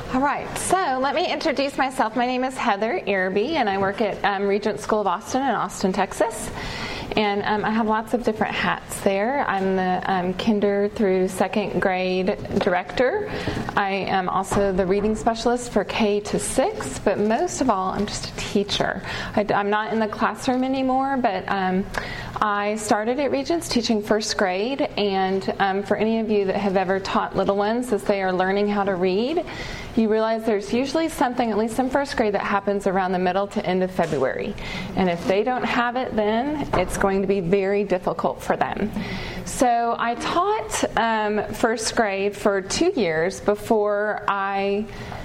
All right, so let me introduce myself. My name is Heather Irby, and I work at Regent School of Austin in Austin, Texas. And I have lots of different hats there. I'm the kinder through second grade director. I am also the reading specialist for K to 6, but most of all, I'm just a teacher. I'm not in the classroom anymore, but I started at Regents teaching first grade, and for any of you that have ever taught little ones as they are learning how to read, you realize there's usually something, at least in first grade, that happens around the middle to end of February. And if they don't have it then, it's going to be very difficult for them. So I taught first grade for 2 years before I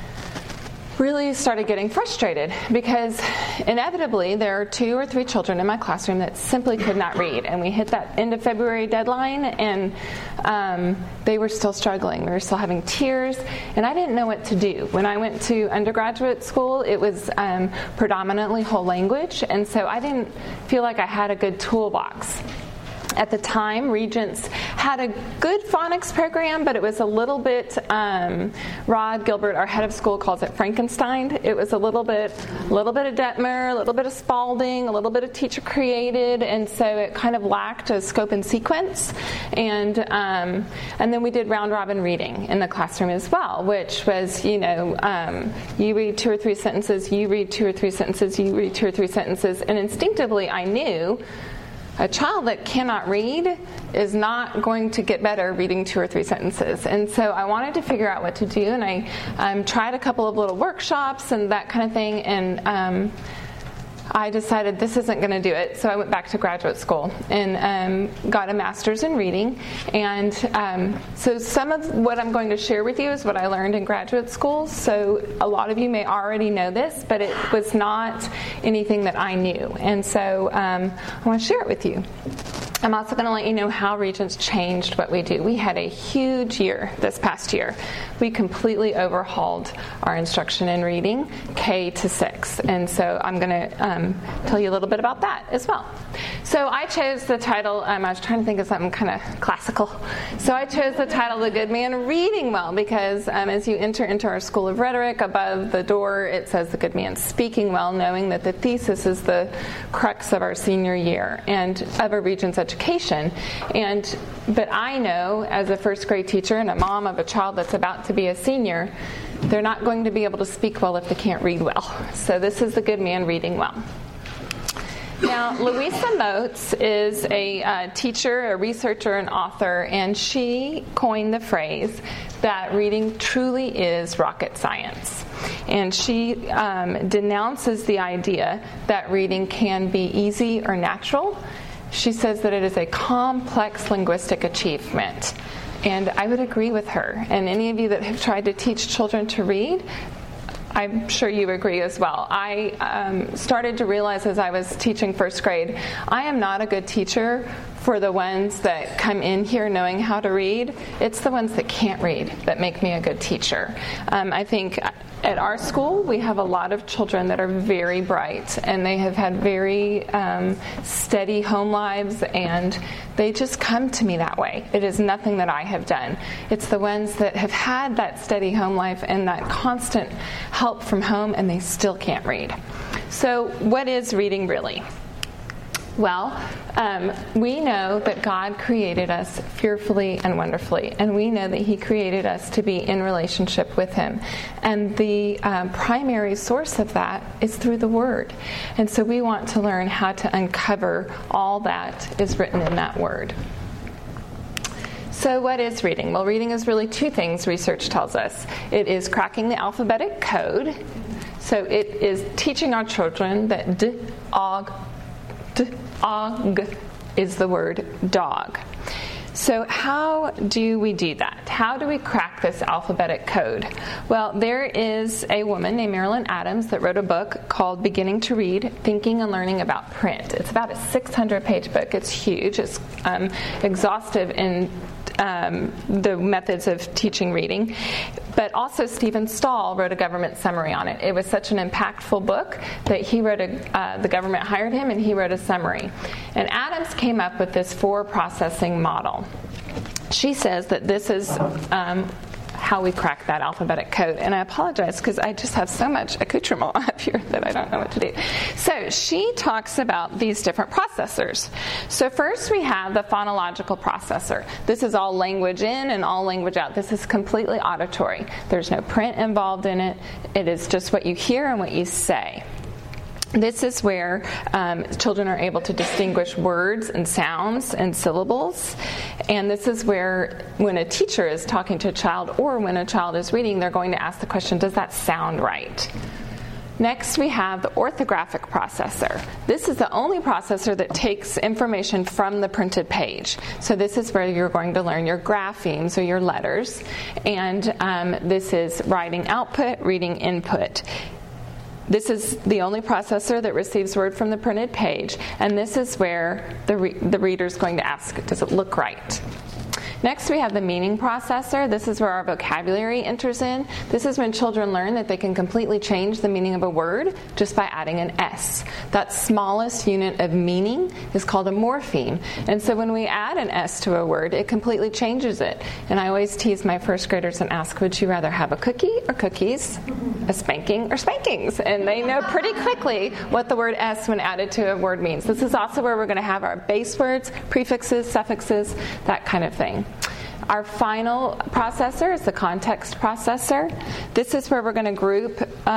really started getting frustrated, because inevitably there are 2 or 3 children in my classroom that simply could not read, and we hit that end of February deadline, and they were still struggling. We were still having tears, and I didn't know what to do. When I went to undergraduate school, it was predominantly whole language, and so I didn't feel like I had a good toolbox. At the time, Regents had a good phonics program, but it was a little bit, Rod Gilbert, our head of school, calls it Frankenstein. It was a little bit of Detmer, a little bit of Spalding, a little bit of teacher created, and so it kind of lacked a scope and sequence. And then we did round robin reading in the classroom as well, which was, you read 2 or 3 sentences, you read 2 or 3 sentences, you read 2 or 3 sentences, and instinctively I knew a child that cannot read is not going to get better reading 2 or 3 sentences. And so I wanted to figure out what to do, and I tried a couple of little workshops and that kind of thing, and I decided this isn't going to do it, so I went back to graduate school and got a master's in reading. And so some of what I'm going to share with you is what I learned in graduate school. So a lot of you may already know this, but it was not anything that I knew. And so I want to share it with you. I'm also going to let you know how Regents changed what we do. We had a huge year this past year. We completely overhauled our instruction in reading, K to 6. And so I'm going to tell you a little bit about that as well. So I chose the title, I was trying to think of something kind of classical. So I chose the title, The Good Man Reading Well, because as you enter into our School of Rhetoric, above the door it says The Good Man Speaking Well, knowing that the thesis is the crux of our senior year and of a Regents education. But I know, as a first grade teacher and a mom of a child that's about to be a senior, they're not going to be able to speak well if they can't read well. So this is The Good Man Reading Well. Now, Louisa Moats is a teacher, a researcher, an author, and she coined the phrase that reading truly is rocket science. And she denounces the idea that reading can be easy or natural. She says that it is a complex linguistic achievement. And I would agree with her. And any of you that have tried to teach children to read, I'm sure you agree as well. I started to realize as I was teaching first grade, I am not a good teacher for the ones that come in here knowing how to read. It's the ones that can't read that make me a good teacher. I think at our school, we have a lot of children that are very bright, and they have had very steady home lives, and they just come to me that way. It is nothing that I have done. It's the ones that have had that steady home life and that constant help from home, and they still can't read. So what is reading really? Well, we know that God created us fearfully and wonderfully, and we know that He created us to be in relationship with Him. And the primary source of that is through the Word. And so we want to learn how to uncover all that is written in that Word. So what is reading? Well, reading is really 2 things, research tells us. It is cracking the alphabetic code. So it is teaching our children that dog is the word dog. So how do we do that? How do we crack this alphabetic code? Well, there is a woman named Marilyn Adams that wrote a book called Beginning to Read, Thinking and Learning About Print. It's about a 600-page book. It's huge. It's exhaustive in the methods of teaching reading. But also Stephen Stahl wrote a government summary on it. It was such an impactful book that he wrote the government hired him and he wrote a summary. And Adams came up with this 4 processing model. She says that this is how we crack that alphabetic code. And I apologize because I just have so much accoutrement up here that I don't know what to do. So she talks about these different processors. So first we have the phonological processor. This is all language in and all language out. This is completely auditory. There's no print involved in it. It is just what you hear and what you say. This is where children are able to distinguish words and sounds and syllables. And this is where, when a teacher is talking to a child or when a child is reading, they're going to ask the question, does that sound right? Next, we have the orthographic processor. This is the only processor that takes information from the printed page. So this is where you're going to learn your graphemes or your letters. And this is writing output, reading input. This is the only processor that receives word from the printed page, and this is where the reader is going to ask, does it look right? Next, we have the meaning processor. This is where our vocabulary enters in. This is when children learn that they can completely change the meaning of a word just by adding an S. That smallest unit of meaning is called a morpheme. And so when we add an S to a word, it completely changes it. And I always tease my first graders and ask, would you rather have a cookie or cookies? A spanking or spankings? And they know pretty quickly what the word S when added to a word means. This is also where we're going to have our base words, prefixes, suffixes, that kind of thing. Our final processor is the context processor. This is where we're going to group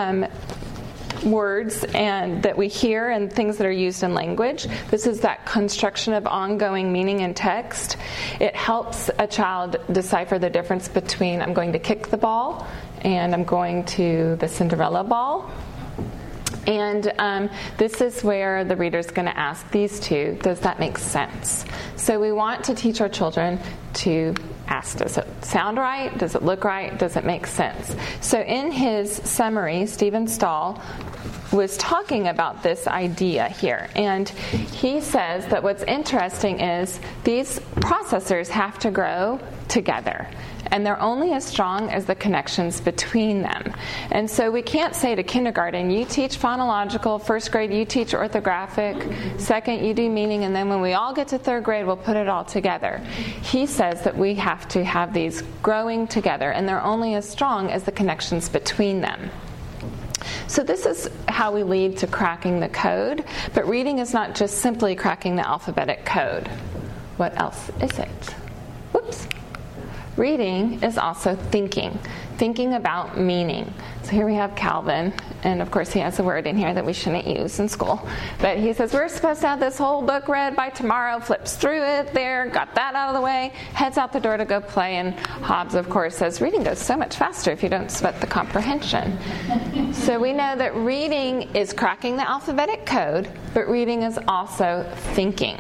words and that we hear and things that are used in language. This is that construction of ongoing meaning in text. It helps a child decipher the difference between I'm going to kick the ball and I'm going to the Cinderella ball. And this is where the reader's going to ask these two, does that make sense? So we want to teach our children to ask, does it sound right? Does it look right? Does it make sense? So in his summary, Stephen Stahl was talking about this idea here. And he says that what's interesting is these processors have to grow together. And they're only as strong as the connections between them. And so we can't say to kindergarten, you teach phonological, first grade you teach orthographic, second you do meaning, and then when we all get to third grade we'll put it all together. He says that we have to have these growing together, and they're only as strong as the connections between them. So this is how we lead to cracking the code, but reading is not just simply cracking the alphabetic code. What else is it? Whoops. Reading is also thinking about meaning. So here we have Calvin, and of course he has a word in here that we shouldn't use in school. But he says, we're supposed to have this whole book read by tomorrow, flips through it there, got that out of the way, heads out the door to go play, and Hobbes, of course, says reading goes so much faster if you don't sweat the comprehension. So we know that reading is cracking the alphabetic code, but reading is also thinking.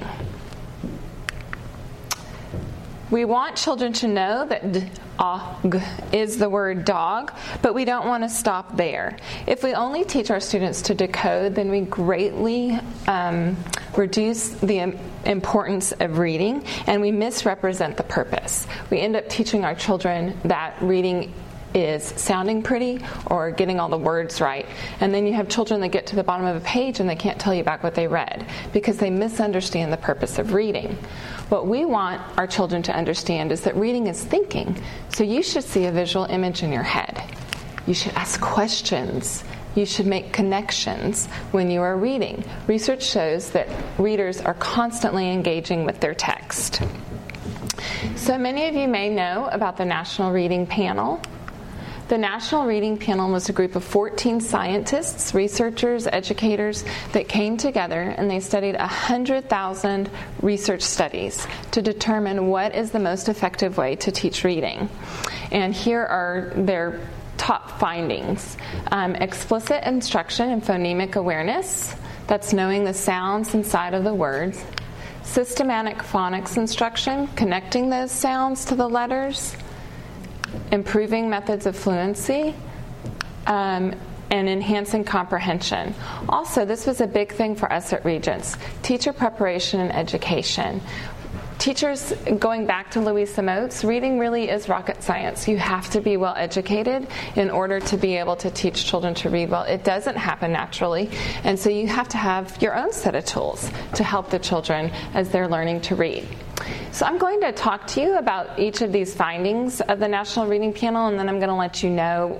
We want children to know that dog is the word dog, but we don't want to stop there. If we only teach our students to decode, then we greatly reduce the importance of reading, and we misrepresent the purpose. We end up teaching our children that reading is sounding pretty or getting all the words right. And then you have children that get to the bottom of a page and they can't tell you back what they read because they misunderstand the purpose of reading. What we want our children to understand is that reading is thinking. So you should see a visual image in your head. You should ask questions. You should make connections when you are reading. Research shows that readers are constantly engaging with their text. So many of you may know about the National Reading Panel. The National Reading Panel was a group of 14 scientists, researchers, educators that came together and they studied 100,000 research studies to determine what is the most effective way to teach reading. And here are their top findings. Explicit instruction and phonemic awareness, that's knowing the sounds inside of the words. Systematic phonics instruction, connecting those sounds to the letters. Improving methods of fluency, and enhancing comprehension. Also, this was a big thing for us at Regents, teacher preparation and education. Teachers, going back to Louisa Moats, reading really is rocket science. You have to be well educated in order to be able to teach children to read well. It doesn't happen naturally, and so you have to have your own set of tools to help the children as they're learning to read. So I'm going to talk to you about each of these findings of the National Reading Panel, and then I'm going to let you know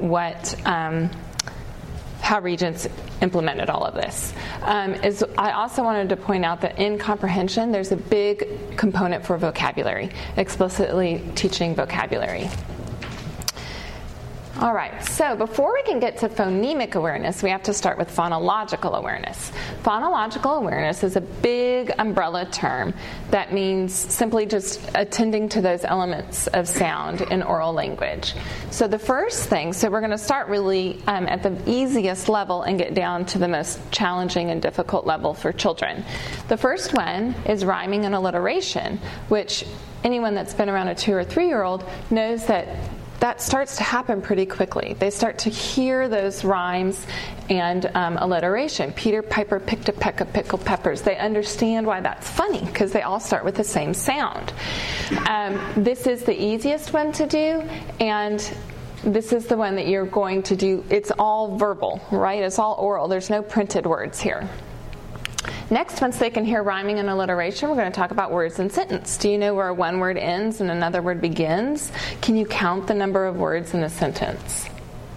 how Regents implemented all of this. I also wanted to point out that in comprehension, there's a big component for vocabulary, explicitly teaching vocabulary. All right, so before we can get to phonemic awareness, we have to start with phonological awareness. Phonological awareness is a big umbrella term that means simply just attending to those elements of sound in oral language. So the first thing, so we're going to start really at the easiest level and get down to the most challenging and difficult level for children. The first one is rhyming and alliteration, which anyone that's been around a 2 or 3-year-old knows that starts to happen pretty quickly. They start to hear those rhymes and alliteration. Peter Piper picked a peck of pickled peppers. They understand why that's funny because they all start with the same sound. This is the easiest one to do, and this is the one that you're going to do. It's all verbal, right? It's all oral. There's no printed words here. Next, once they can hear rhyming and alliteration, we're going to talk about words in sentence. Do you know where one word ends and another word begins? Can you count the number of words in a sentence?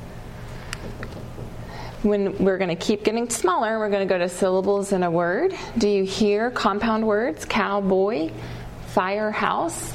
When we're going to keep getting smaller, we're going to go to syllables in a word. Do you hear compound words? Cowboy, firehouse.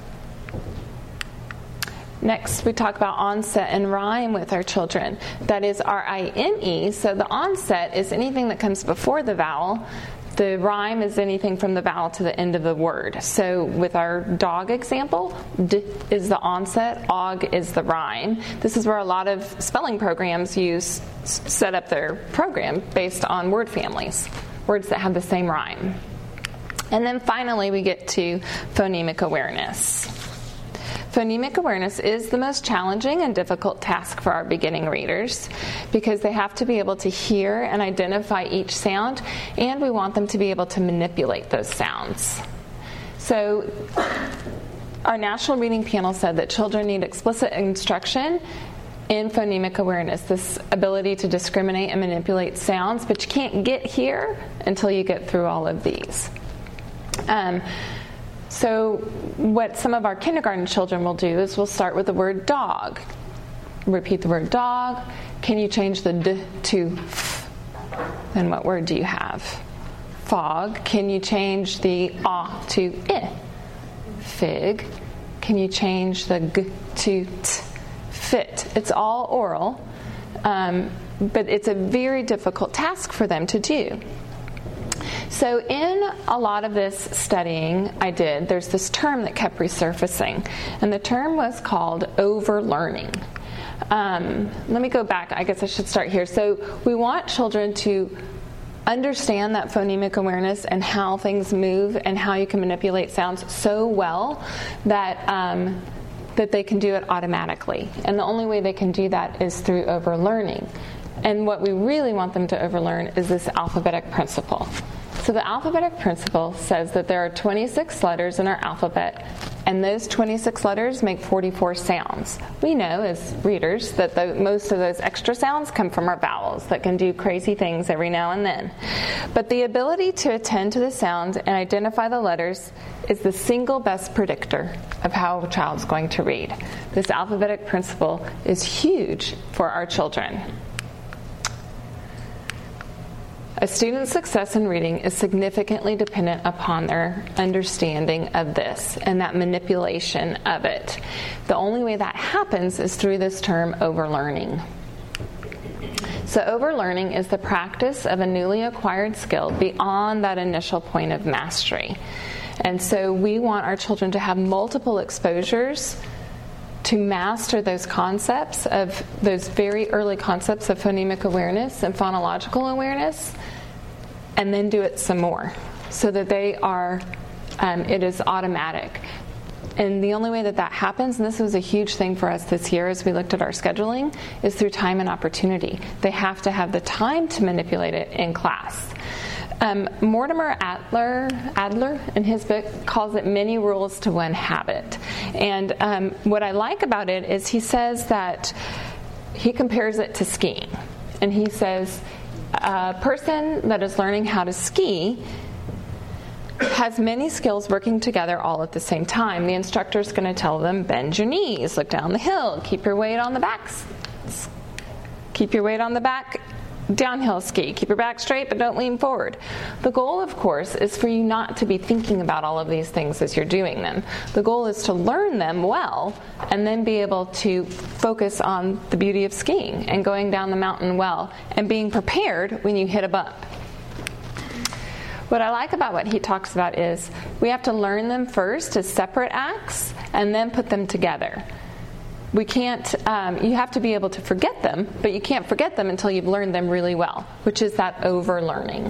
Next, we talk about onset and rhyme with our children. That is R-I-M-E. So the onset is anything that comes before the vowel. The rhyme is anything from the vowel to the end of the word. So with our dog example, D is the onset, og is the rhyme. This is where a lot of spelling programs set up their program based on word families, words that have the same rhyme. And then finally we get to phonemic awareness. Phonemic awareness is the most challenging and difficult task for our beginning readers because they have to be able to hear and identify each sound, and we want them to be able to manipulate those sounds. So our National Reading Panel said that children need explicit instruction in phonemic awareness, this ability to discriminate and manipulate sounds, but you can't get here until you get through all of these. So what some of our kindergarten children will do is we'll start with the word dog. Repeat the word dog. Can you change the D to F? Then what word do you have? Fog. Can you change the A to I? Fig. Can you change the G to T? Fit. It's all oral, but it's a very difficult task for them to do. So in a lot of this studying I did, there's this term that kept resurfacing, and the term was called overlearning. Let me go back. I guess I should start here. So we want children to understand that phonemic awareness and how things move and how you can manipulate sounds so well that that they can do it automatically. And the only way they can do that is through overlearning. And what we really want them to overlearn is this alphabetic principle. So the alphabetic principle says that there are 26 letters in our alphabet, and those 26 letters make 44 sounds. We know as readers that most of those extra sounds come from our vowels that can do crazy things every now and then. But the ability to attend to the sounds and identify the letters is the single best predictor of how a child's going to read. This alphabetic principle is huge for our children. A student's success in reading is significantly dependent upon their understanding of this and that manipulation of it. The only way that happens is through this term overlearning. So overlearning is the practice of a newly acquired skill beyond that initial point of mastery. And so we want our children to have multiple exposures to master those concepts of those very early concepts of phonemic awareness and phonological awareness, and then do it some more so that they are, it is automatic. And the only way that that happens, and this was a huge thing for us this year as we looked at our scheduling, is through time and opportunity. They have to have the time to manipulate it in class. Mortimer Adler, in his book, calls it many rules to one habit. And what I like about it is he says that he compares it to skiing. And he says a person that is learning how to ski has many skills working together all at the same time. The instructor is going to tell them, bend your knees, look down the hill, keep your weight on the back, downhill ski, keep your back straight but don't lean forward. The goal, of course, is for you not to be thinking about all of these things as you're doing them. The goal is to learn them well and then be able to focus on the beauty of skiing and going down the mountain well and being prepared when you hit a bump. What I like about what he talks about is we have to learn them first as separate acts and then put them together. We can't, you have to be able to forget them, but you can't forget them until you've learned them really well, which is that over-learning.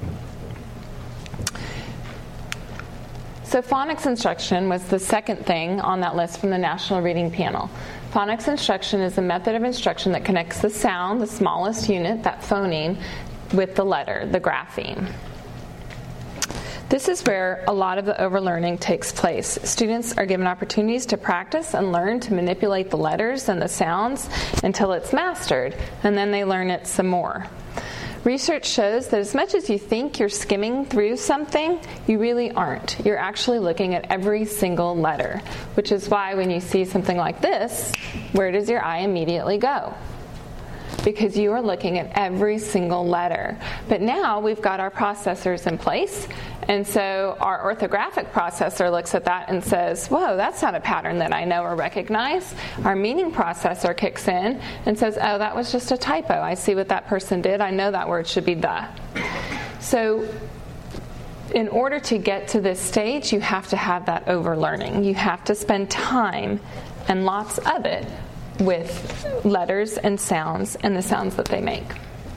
So phonics instruction was the second thing on that list from the National Reading Panel. Phonics instruction is a method of instruction that connects the sound, the smallest unit, that phoneme, with the letter, the grapheme. This is where a lot of the overlearning takes place. Students are given opportunities to practice and learn to manipulate the letters and the sounds until it's mastered, and then they learn it some more. Research shows that as much as you think you're skimming through something, you really aren't. You're actually looking at every single letter, which is why when you see something like this, where does your eye immediately go? Because you are looking at every single letter. But now we've got our processors in place, and so our orthographic processor looks at that and says, whoa, that's not a pattern that I know or recognize. Our meaning processor kicks in and says, oh, that was just a typo. I see what that person did. I know that word should be the. So in order to get to this stage, you have to have that overlearning. You have to spend time, and lots of it, with letters and sounds and the sounds that they make.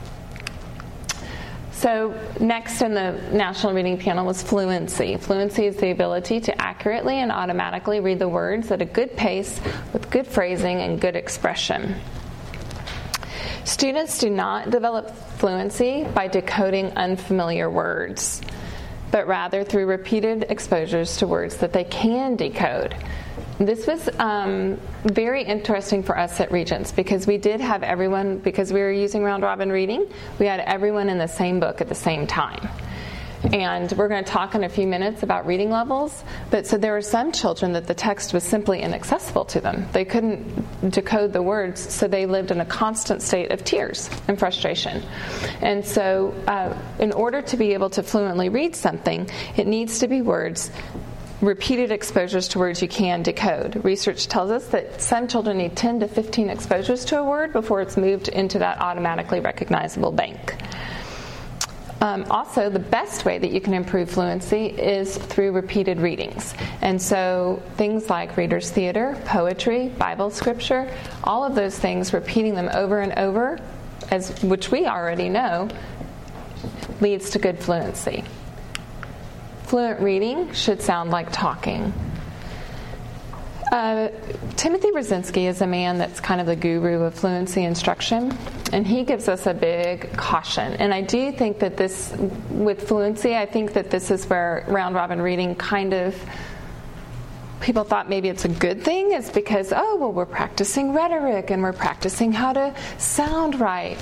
So next in the National Reading Panel was fluency. Fluency is the ability to accurately and automatically read the words at a good pace with good phrasing and good expression. Students do not develop fluency by decoding unfamiliar words, but rather through repeated exposures to words that they can decode. This was very interesting for us at Regents because we did have everyone, because we were using round robin reading, we had everyone in the same book at the same time. And we're going to talk in a few minutes about reading levels, but so there were some children that the text was simply inaccessible to them. They couldn't decode the words, so they lived in a constant state of tears and frustration. And so in order to be able to fluently read something, it needs to be words, repeated exposures to words you can decode. Research tells us that some children need 10 to 15 exposures to a word before it's moved into that automatically recognizable bank. Also, the best way that you can improve fluency is through repeated readings. And so things like reader's theater, poetry, Bible scripture, all of those things, repeating them over and over, which we already know, leads to good fluency. Fluent reading should sound like talking. Timothy Brzezinski is a man that's kind of the guru of fluency instruction, and he gives us a big caution. And I do think that this, with fluency, I think that this is where round robin reading kind of, people thought maybe it's a good thing, is because, oh, well, we're practicing rhetoric and we're practicing how to sound right.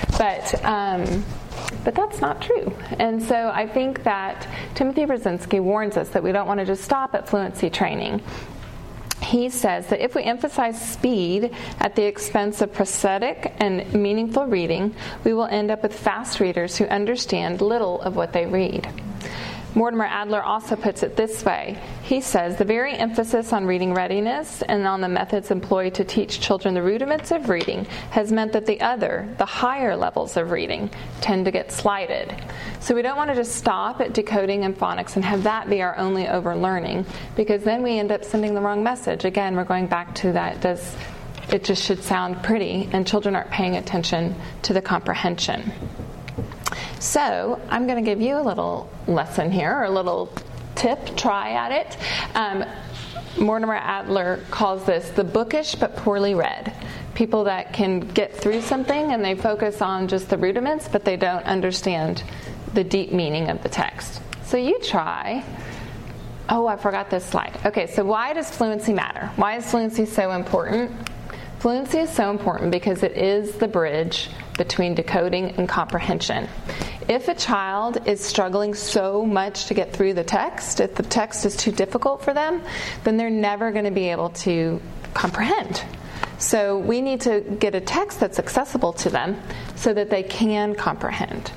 But that's not true. And so I think that Timothy Brzezinski warns us that we don't want to just stop at fluency training. He says that if we emphasize speed at the expense of prosthetic and meaningful reading, we will end up with fast readers who understand little of what they read. Mortimer Adler also puts it this way. He says, the very emphasis on reading readiness and on the methods employed to teach children the rudiments of reading has meant that the higher levels of reading tend to get slighted. So we don't want to just stop at decoding and phonics and have that be our only overlearning, because then we end up sending the wrong message. Again, we're going back to that. It just should sound pretty, and children aren't paying attention to the comprehension. So I'm going to give you a little lesson here, or a little tip, try at it. Mortimer Adler calls this the bookish but poorly read. People that can get through something and they focus on just the rudiments, but they don't understand the deep meaning of the text. So you try. Oh, I forgot this slide. Okay, so why does fluency matter? Why is fluency so important? Fluency is so important because it is the bridge between decoding and comprehension. If a child is struggling so much to get through the text, if the text is too difficult for them, then they're never going to be able to comprehend. So we need to get a text that's accessible to them so that they can comprehend.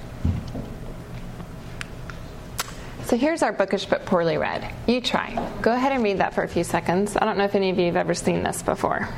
So here's our bookish but poorly read. You try. Go ahead and read that for a few seconds. I don't know if any of you have ever seen this before.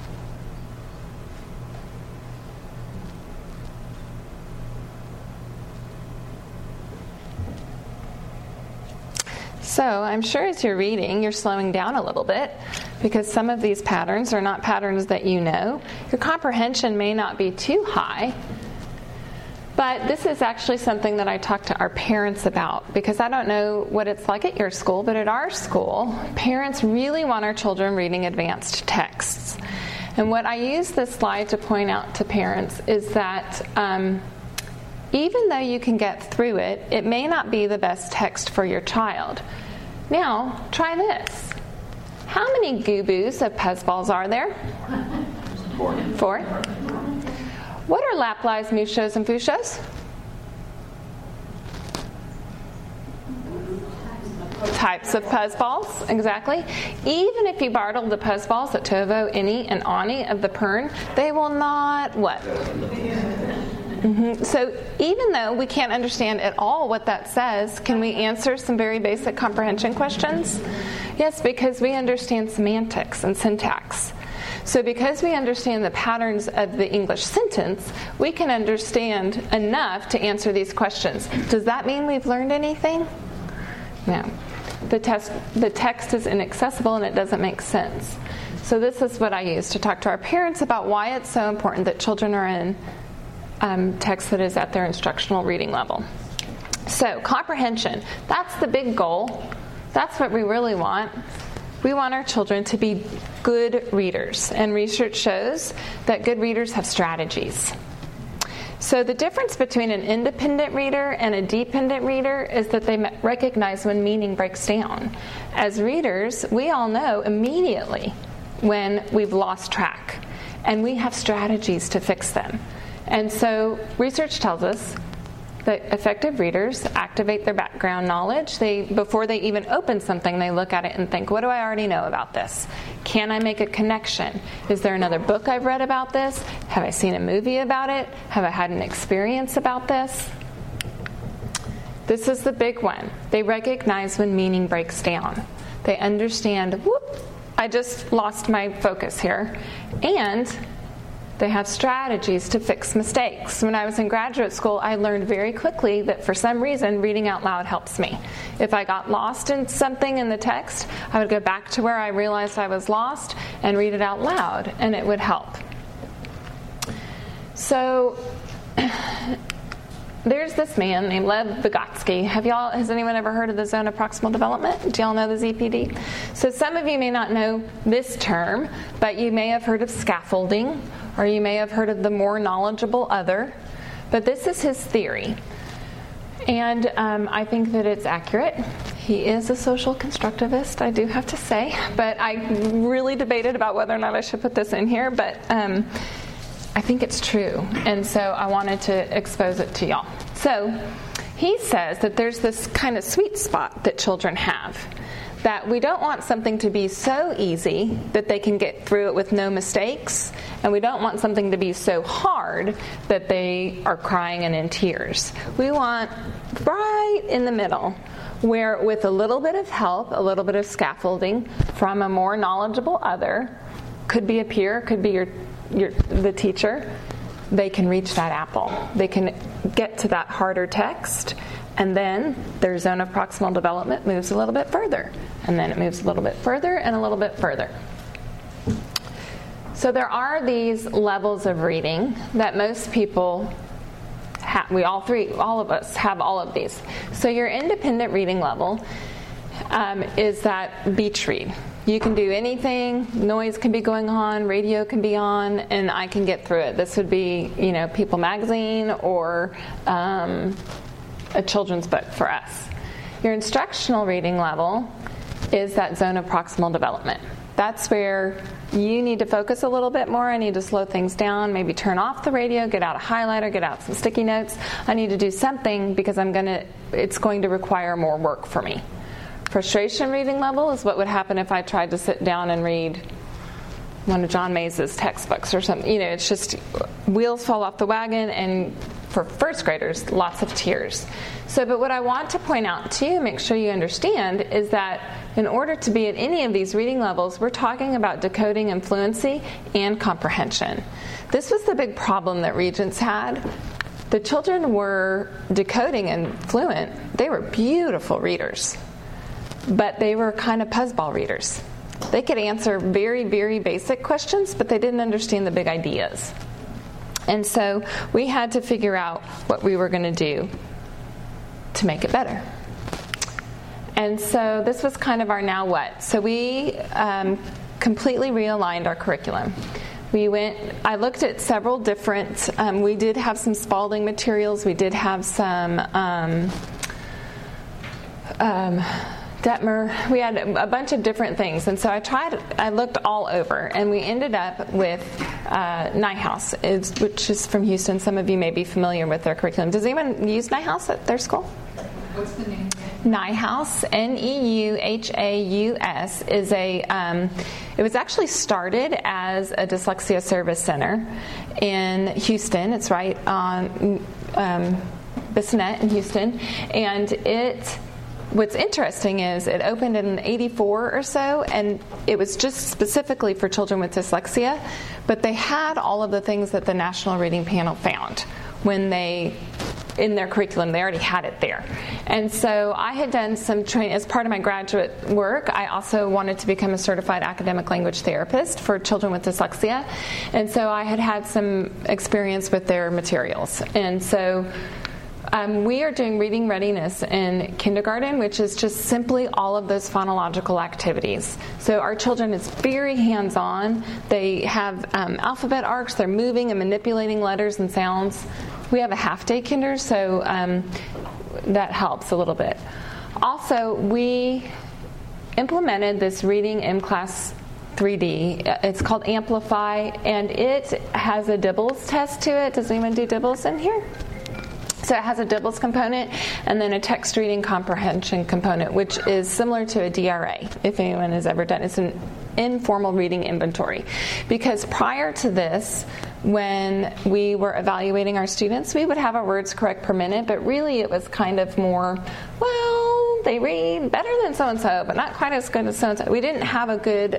So I'm sure as you're reading, you're slowing down a little bit because some of these patterns are not patterns that you know. Your comprehension may not be too high. But this is actually something that I talk to our parents about, because I don't know what it's like at your school, but at our school, parents really want our children reading advanced texts. And what I use this slide to point out to parents is that even though you can get through it, it may not be the best text for your child. Now, try this. How many goo-boos of Puzzballs are there? 4. What are Laplace, Mushos, and Fushos? Types of Puzzballs, exactly. Even if you bartled the Puzzballs at Tovo, Ini, and Ani of the Pern, they will not what? So even though we can't understand at all what that says, can we answer some very basic comprehension questions? Yes, because we understand semantics and syntax. So because we understand the patterns of the English sentence, we can understand enough to answer these questions. Does that mean we've learned anything? No. The text is inaccessible and it doesn't make sense. So this is what I use to talk to our parents about why it's so important that children are in text that is at their instructional reading level. So comprehension, that's the big goal. That's what we really want. We want our children to be good readers, and research shows that good readers have strategies. So the difference between an independent reader and a dependent reader is that they recognize when meaning breaks down. As readers, we all know immediately when we've lost track, and we have strategies to fix them. And so research tells us that effective readers activate their background knowledge. Before they even open something, they look at it and think, what do I already know about this? Can I make a connection? Is there another book I've read about this? Have I seen a movie about it? Have I had an experience about this? This is the big one. They recognize when meaning breaks down. They understand, whoop, I just lost my focus here. And they have strategies to fix mistakes. When I was in graduate school, I learned very quickly that for some reason, reading out loud helps me. If I got lost in something in the text, I would go back to where I realized I was lost and read it out loud, and it would help. So there's this man named Lev Vygotsky. Has anyone ever heard of the zone of proximal development? Do y'all know the ZPD? So some of you may not know this term, but you may have heard of scaffolding, or you may have heard of the more knowledgeable other. But this is his theory. And I think that it's accurate. He is a social constructivist, I do have to say. But I really debated about whether or not I should put this in here. But I think it's true. And so I wanted to expose it to y'all. So he says that there's this kind of sweet spot that children have. That we don't want something to be so easy that they can get through it with no mistakes, and we don't want something to be so hard that they are crying and in tears. We want right in the middle, where with a little bit of help, a little bit of scaffolding from a more knowledgeable other, could be a peer, could be the teacher, they can reach that apple. They can get to that harder text, and then their zone of proximal development moves a little bit further. And then it moves a little bit further and a little bit further. So there are these levels of reading that most people have. All of us have all of these. So your independent reading level is that beach read. You can do anything, noise can be going on, radio can be on, and I can get through it. This would be, People Magazine or a children's book for us. Your instructional reading level is that zone of proximal development. That's where you need to focus a little bit more. I need to slow things down, maybe turn off the radio, get out a highlighter, get out some sticky notes. I need to do something because it's going to require more work for me. Frustration reading level is what would happen if I tried to sit down and read one of John Mays' textbooks or something. It's just wheels fall off the wagon, and for first graders, lots of tears. But what I want to point out to you, make sure you understand, is that in order to be at any of these reading levels, we're talking about decoding and fluency and comprehension. This was the big problem that Regents had. The children were decoding and fluent. They were beautiful readers, but they were kind of puzzball readers. They could answer very, very basic questions, but they didn't understand the big ideas. And so we had to figure out what we were going to do to make it better. And so this was kind of our now what. So we completely realigned our curriculum. I looked at several different, we did have some Spalding materials, we did have some Detmer, we had a bunch of different things. And so I looked all over, and we ended up with Nijhuis, which is from Houston. Some of you may be familiar with their curriculum. Does anyone use Nijhuis at their school? What's the name? Nijhuis, Neuhaus, is it was actually started as a dyslexia service center in Houston. It's right on Bissonnette in Houston. And what's interesting is it opened in 1984 or so, and it was just specifically for children with dyslexia, but they had all of the things that the National Reading Panel found when in their curriculum. They already had it there. And so I had done some training as part of my graduate work. I also wanted to become a certified academic language therapist for children with dyslexia. And so I had some experience with their materials. And so we are doing reading readiness in kindergarten, which is just simply all of those phonological activities. So our children is very hands-on. They have alphabet arcs. They're moving and manipulating letters and sounds. We have a half-day kinder, so that helps a little bit. Also, we implemented this Reading M-Class 3D. It's called Amplify, and it has a DIBELS test to it. Does anyone do DIBELS in here? So it has a DIBELS component and then a text reading comprehension component, which is similar to a DRA, if anyone has ever done it. It's an informal reading inventory. Because prior to this, when we were evaluating our students, we would have our words correct per minute, but really it was kind of more, well, they read better than so-and-so, but not quite as good as so-and-so. We didn't have a good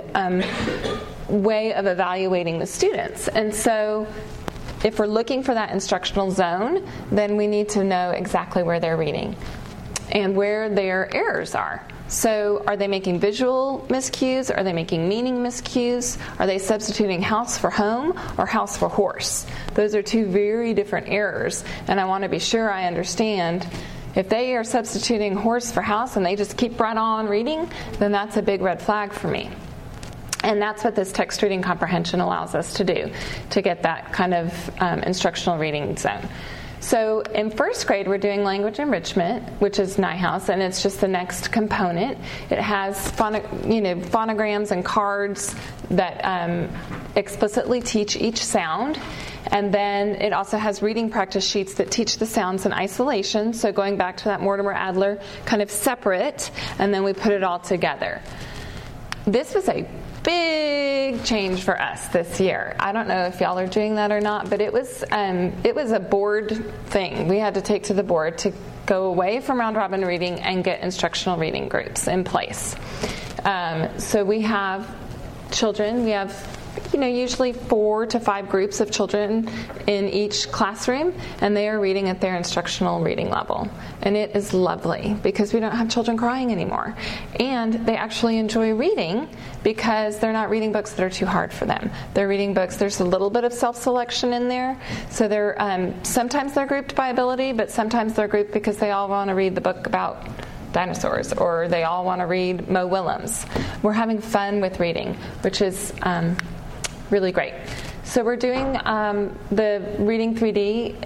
way of evaluating the students. And so if we're looking for that instructional zone, then we need to know exactly where they're reading and where their errors are. So are they making visual miscues? Are they making meaning miscues? Are they substituting house for home or house for horse? Those are two very different errors, and I want to be sure I understand. If they are substituting horse for house and they just keep right on reading, then that's a big red flag for me. And that's what this text reading comprehension allows us to do, to get that kind of instructional reading zone. So in first grade, we're doing language enrichment, which is Nijhuis, and it's just the next component. It has phonograms and cards that explicitly teach each sound. And then it also has reading practice sheets that teach the sounds in isolation. So going back to that Mortimer Adler, kind of separate, and then we put it all together. This was a big change for us this year. I don't know if y'all are doing that or not, but it was a board thing. We had to take to the board to go away from round robin reading and get instructional reading groups in place. So we have children. We have usually 4 to 5 groups of children in each classroom, and they are reading at their instructional reading level. And it is lovely because we don't have children crying anymore. And they actually enjoy reading because they're not reading books that are too hard for them. They're reading books, there's a little bit of self-selection in there. So they're sometimes they're grouped by ability, but sometimes they're grouped because they all want to read the book about dinosaurs, or they all want to read Mo Willems. We're having fun with reading, which is really great. So we're doing the Reading 3D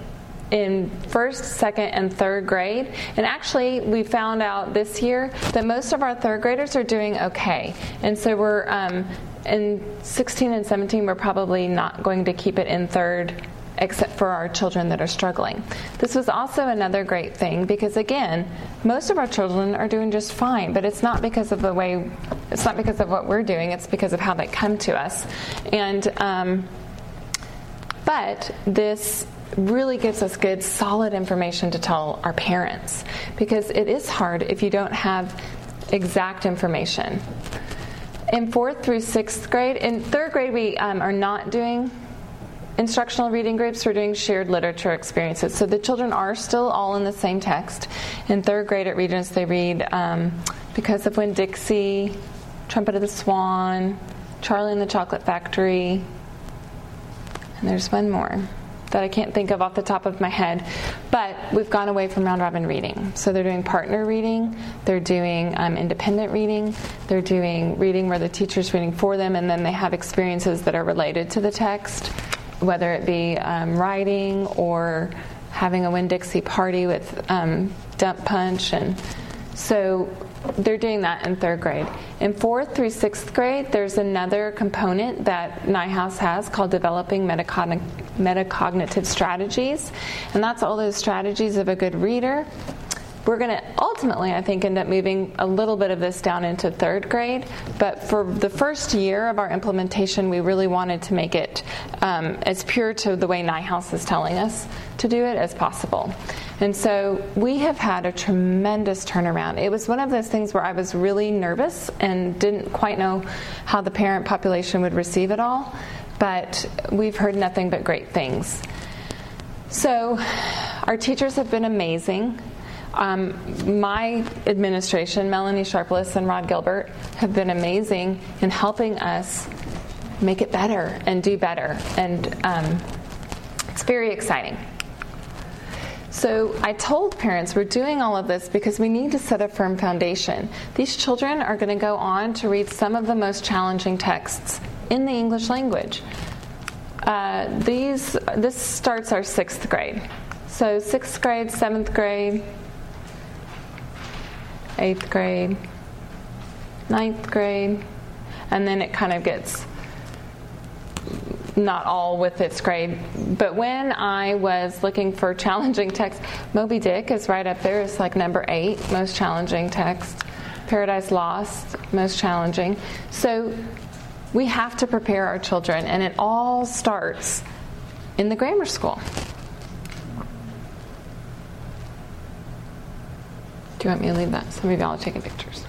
in first, second, and third grade. And actually, we found out this year that most of our third graders are doing okay. And so we're in 16 and 17, we're probably not going to keep it in third, except for our children that are struggling. This was also another great thing because, again, most of our children are doing just fine, but it's not because of what we're doing, it's because of how they come to us. And but this really gives us good, solid information to tell our parents, because it is hard if you don't have exact information. In 4th through 6th grade, in 3rd grade we are not doing instructional reading groups. We're doing shared literature experiences. So the children are still all in the same text. In 3rd grade at Regents they read Because of Winn-Dixie, Trumpet of the Swan, Charlie and the Chocolate Factory, and there's one more that I can't think of off the top of my head, but we've gone away from round robin reading. So they're doing partner reading, they're doing independent reading, they're doing reading where the teacher's reading for them, and then they have experiences that are related to the text, whether it be writing or having a Winn-Dixie party with dump punch. And so they're doing that in 3rd grade. In 4th through 6th grade, there's another component that NIHOUSE has called Developing Metacognitive Strategies, and that's all those strategies of a good reader. We're going to ultimately, I think, end up moving a little bit of this down into 3rd grade, but for the first year of our implementation, we really wanted to make it as pure to the way NIHOUSE is telling us to do it as possible. And so we have had a tremendous turnaround. It was one of those things where I was really nervous and didn't quite know how the parent population would receive it all, but we've heard nothing but great things. So our teachers have been amazing. My administration, Melanie Sharpless and Rod Gilbert, have been amazing in helping us make it better and do better. And it's very exciting. So I told parents we're doing all of this because we need to set a firm foundation. These children are going to go on to read some of the most challenging texts in the English language. This starts our 6th grade. So 6th grade, 7th grade, 8th grade, 9th grade, and then it kind of gets not all with its grade. But when I was looking for challenging text, Moby Dick is right up there. It's like number 8, most challenging text. Paradise Lost, most challenging. So we have to prepare our children, and it all starts in the grammar school. Do you want me to leave that? Some of y'all are taking pictures.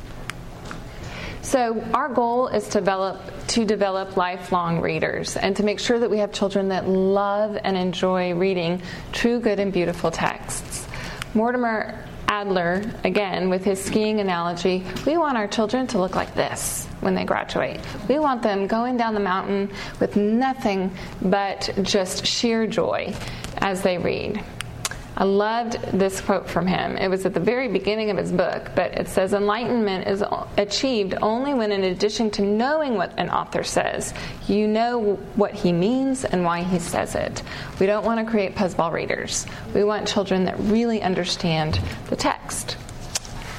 So our goal is to develop lifelong readers and to make sure that we have children that love and enjoy reading true, good, and beautiful texts. Mortimer Adler, again, with his skiing analogy, we want our children to look like this when they graduate. We want them going down the mountain with nothing but just sheer joy as they read. I loved this quote from him. It was at the very beginning of his book, but it says, enlightenment is achieved only when, in addition to knowing what an author says, you know what he means and why he says it. We don't want to create puzzball readers. We want children that really understand the text.